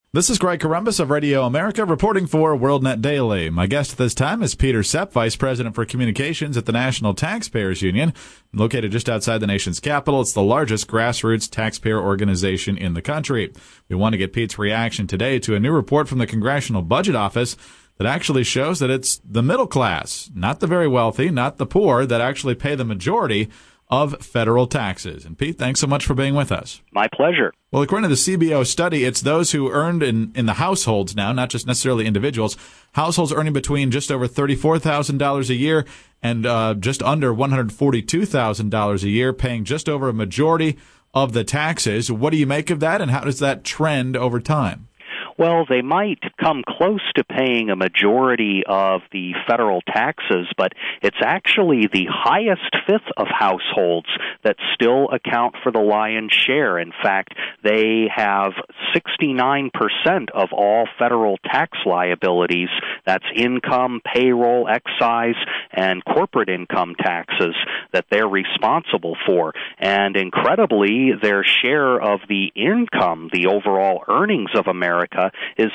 This is Greg Corombos of Radio America reporting for WorldNet Daily. My guest at this time is Peter Sepp, Vice President for Communications at the National Taxpayers Union, located just outside the nation's capital. It's the largest grassroots taxpayer organization in the country. We want to get Pete's reaction today to a new report from the Congressional Budget Office that actually shows that it's the middle class, not the very wealthy, not the poor, that actually pay the majority of federal taxes. And Pete, thanks so much for being with us. My pleasure. Well, according to the CBO study, it's those who earned in the households now, not just necessarily individuals, households earning between just over $34,000 a year and just under $142,000 a year, paying just over a majority of the taxes. What do you make of that, and how does that trend over time? Well, they might come close to paying a majority of the federal taxes, but it's actually the highest fifth of households that still account for the lion's share. In fact, they have 69% of all federal tax liabilities. That's income, payroll, excise, and corporate income taxes that they're responsible for. And incredibly, their share of the income, the overall earnings of America, is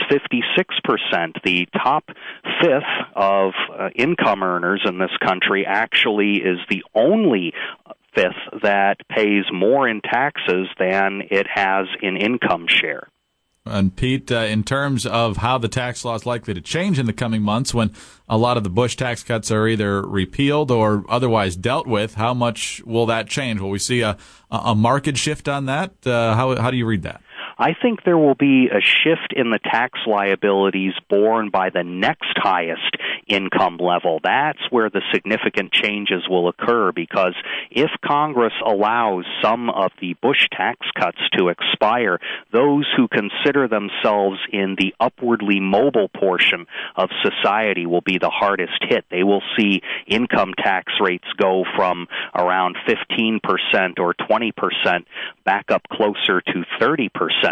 56%. The top fifth of income earners in this country actually is the only fifth that pays more in taxes than it has in income share. And Pete, in terms of how the tax law is likely to change in the coming months when a lot of the Bush tax cuts are either repealed or otherwise dealt with, how much will that change? Will we see a marked shift on that? How do you read that? I think there will be a shift in the tax liabilities borne by the next highest income level. That's where the significant changes will occur, because if Congress allows some of the Bush tax cuts to expire, those who consider themselves in the upwardly mobile portion of society will be the hardest hit. They will see income tax rates go from around 15% or 20% back up closer to 30%.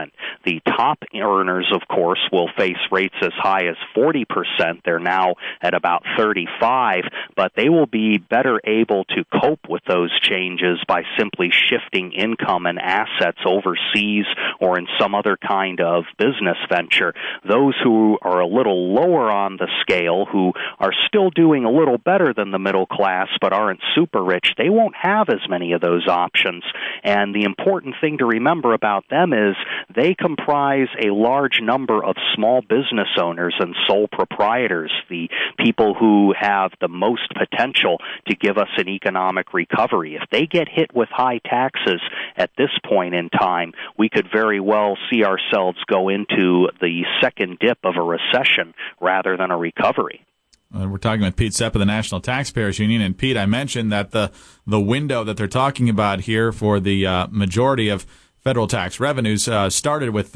The top earners, of course, will face rates as high as 40%. They're now at about 35%, but they will be better able to cope with those changes by simply shifting income and assets overseas or in some other kind of business venture. Those who are a little lower on the scale, who are still doing a little better than the middle class but aren't super rich, they won't have as many of those options. And the important thing to remember about them is they comprise a large number of small business owners and sole proprietors, the people who have the most potential to give us an economic recovery. If they get hit with high taxes at this point in time, we could very well see ourselves go into the second dip of a recession rather than a recovery. We're talking with Pete Sepp of the National Taxpayers Union. And Pete, I mentioned that the window that they're talking about here for the majority of federal tax revenues started with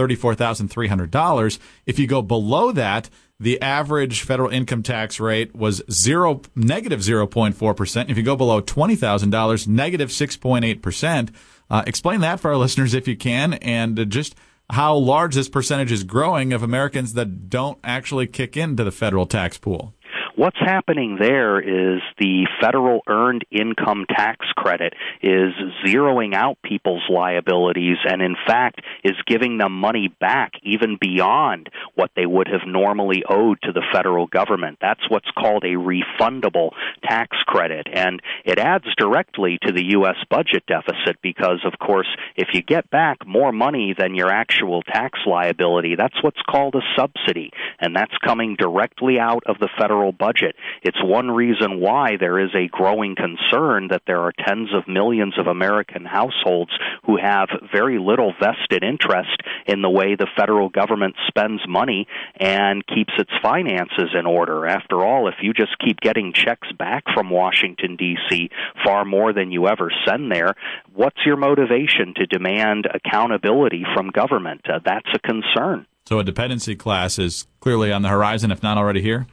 $34,300. If you go below that, the average federal income tax rate was negative 0.4%. If you go below $20,000, negative 6.8%. Explain that for our listeners if you can, and just how large this percentage is growing of Americans that don't actually kick into the federal tax pool. What's happening there is the federal earned income tax credit is zeroing out people's liabilities and, in fact, is giving them money back even beyond what they would have normally owed to the federal government. That's what's called a refundable tax credit, and it adds directly to the U.S. budget deficit because, of course, if you get back more money than your actual tax liability, that's what's called a subsidy, and that's coming directly out of the federal budget. It's one reason why there is a growing concern that there are tens of millions of American households who have very little vested interest in the way the federal government spends money and keeps its finances in order. After all, if you just keep getting checks back from Washington, D.C., far more than you ever send there, what's your motivation to demand accountability from government? That's a concern. So a dependency class is clearly on the horizon, if not already here?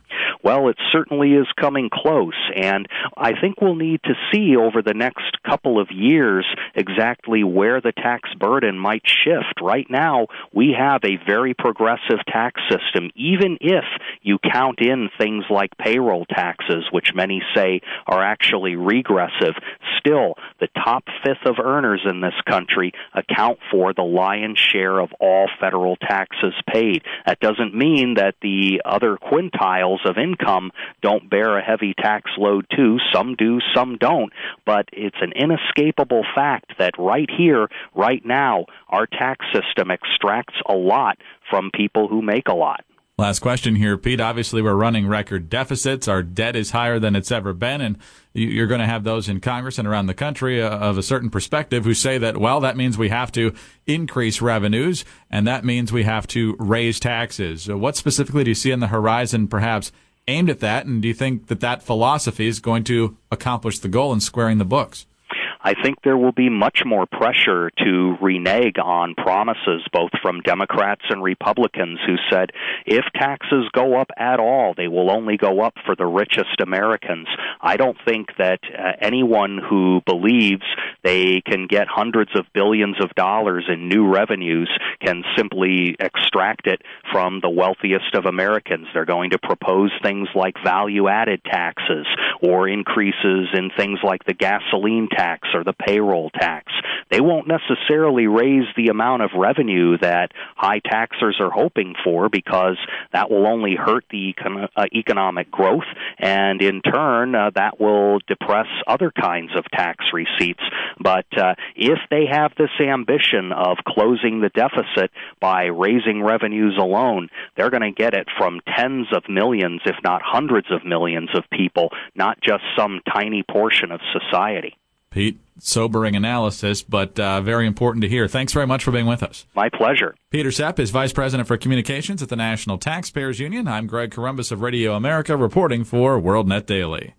Well, it certainly is coming close, and I think we'll need to see over the next couple of years exactly where the tax burden might shift. Right now, we have a very progressive tax system, even if you count in things like payroll taxes, which many say are actually regressive. Still, the top fifth of earners in this country account for the lion's share of all federal taxes paid. That doesn't mean that the other quintiles of income don't bear a heavy tax load too. Some do, some don't. But it's an inescapable fact that right here, right now, our tax system extracts a lot from people who make a lot. Last question here, Pete. Obviously, we're running record deficits. Our debt is higher than it's ever been, and you're going to have those in Congress and around the country of a certain perspective who say that, well, that means we have to increase revenues, and that means we have to raise taxes. So what specifically do you see on the horizon perhaps aimed at that, and do you think that that philosophy is going to accomplish the goal in squaring the books? I think there will be much more pressure to renege on promises, both from Democrats and Republicans, who said if taxes go up at all, they will only go up for the richest Americans. I don't think that anyone who believes they can get hundreds of billions of dollars in new revenues can simply extract it from the wealthiest of Americans. They're going to propose things like value-added taxes or increases in things like the gasoline tax or the payroll tax. They won't necessarily raise the amount of revenue that high taxers are hoping for, because that will only hurt the economic growth, and in turn that will depress other kinds of tax receipts. But if they have this ambition of closing the deficit by raising revenues alone, they're going to get it from tens of millions, if not hundreds of millions of people, not just some tiny portion of society. Pete, sobering analysis, but very important to hear. Thanks very much for being with us. My pleasure. Peter Sepp is Vice President for Communications at the National Taxpayers Union. I'm Greg Corombos of Radio America, reporting for WorldNet Daily.